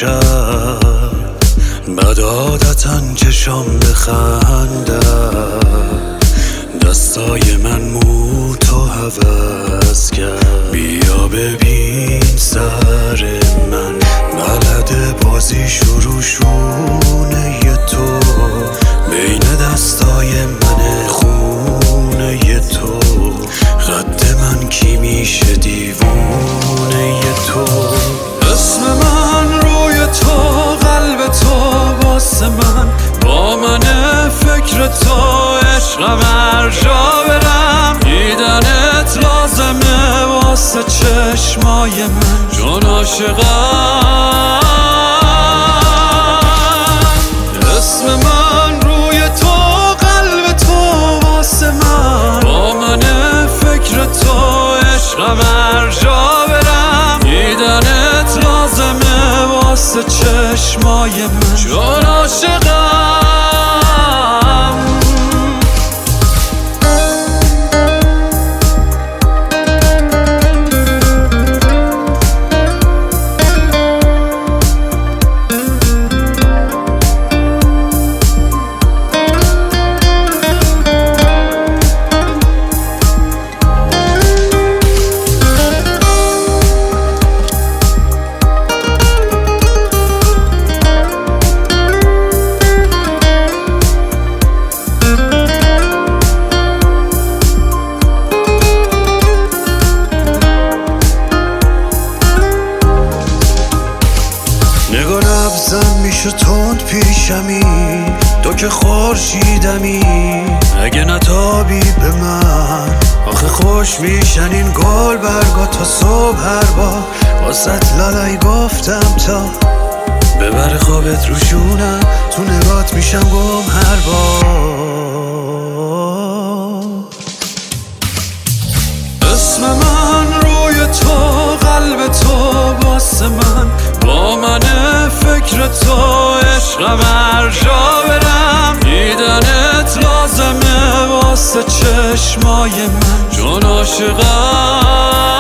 شب بد عادتن چشام بخنده، دستای من مو تو حوض کرد. بیا ببین سر من بلد بازی شروع شونه تو، بین دستای من خونه تو، خط من کی میشه دیوونه تو. اسم من روی تو، قلب تو واسه من، با من فکر تو، عشقم هر جا برم، دیدنت لازمه واسه چشمای من، چون عاشقم. اسم من روی تو، قلب تو واسه من، با من فکر تو، عشقم هر جا برم، دیدنت لازمه واسه چشمای من، چون عاشقم. نگاه نبزم میشه تند پیشمی، تو که خورشیدمی، اگه نتابی به من آخه خوش میشن این گل برگا تا صبح هر بار، واسط لالای گفتم تا ببر خوابت روشونم، تو نگات میشم گم هر بار. اسم من روی تو، قلب تو واسه من، با من فکر تو، عشقم هر جا برم، دیدنت لازمه واسه چشمای من، چون عاشقم.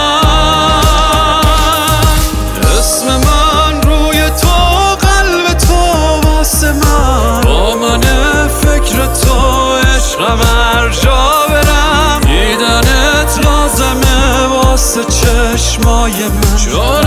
اسم من روی تو، قلب تو واسه من، با من فکر تو، عشقم هر جا برم، دیدنت لازمه واسه چشمای من، چون